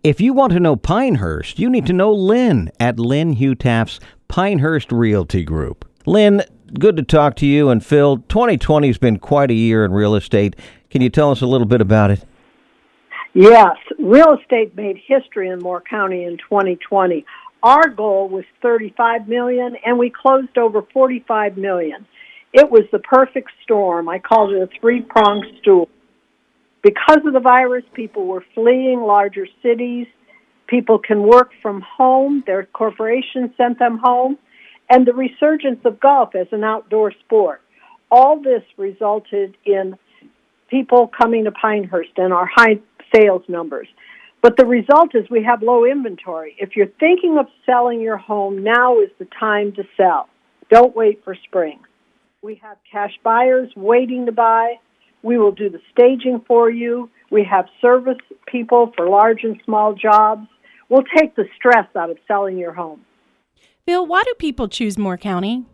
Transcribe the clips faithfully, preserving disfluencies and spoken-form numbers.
If you want to know Pinehurst, you need to know Lynn at Lynn Hutaff's Pinehurst Realty Group. Lynn, good to talk to you. And Phil, twenty twenty has been quite a year in real estate. Can you tell us a little bit about it? Yes, real estate made history in Moore County in twenty twenty. Our goal was thirty-five million dollars, and we closed over forty-five million dollars. It was the perfect storm. I called it a three-pronged stool. Because of the virus, people were fleeing larger cities. People can work from home. Their corporations sent them home. And the resurgence of golf as an outdoor sport. All this resulted in people coming to Pinehurst and our high sales numbers. But the result is we have low inventory. If you're thinking of selling your home, now is the time to sell. Don't wait for spring. We have cash buyers waiting to buy. We will do the staging for you. We have service people for large and small jobs. We'll take the stress out of selling your home. Bill, why do people choose Moore County?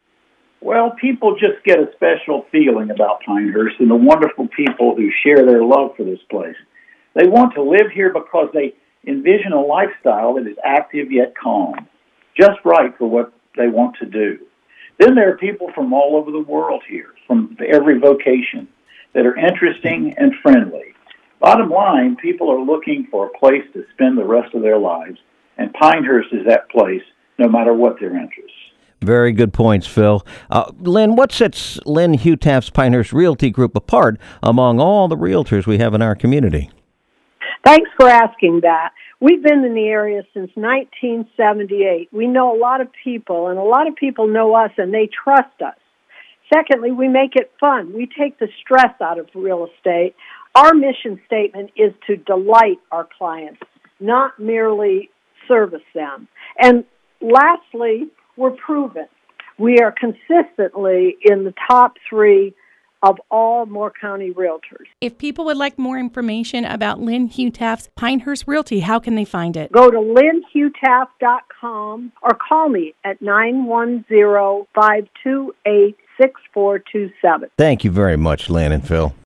Well, people just get a special feeling about Pinehurst and the wonderful people who share their love for this place. They want to live here because they envision a lifestyle that is active yet calm, just right for what they want to do. Then there are people from all over the world here, from every vocation, that are interesting and friendly. Bottom line, people are looking for a place to spend the rest of their lives, and Pinehurst is that place, no matter what their interests. Very good points, Phil. Uh, Lynn, what sets Lynn Hutaff's Pinehurst Realty Group apart among all the realtors we have in our community? Thanks for asking that. We've been in the area since nineteen seventy-eight. We know a lot of people, and a lot of people know us, and they trust us. Secondly, we make it fun. We take the stress out of real estate. Our mission statement is to delight our clients, not merely service them. And lastly, we're proven. We are consistently in the top three of all Moore County realtors. If people would like more information about Lynn Hutaff's Pinehurst Realty, how can they find it? Go to lynn hutaff dot com or call me at nine one zero, five two eight, six four two seven. Thank you very much, Lynn and Phil.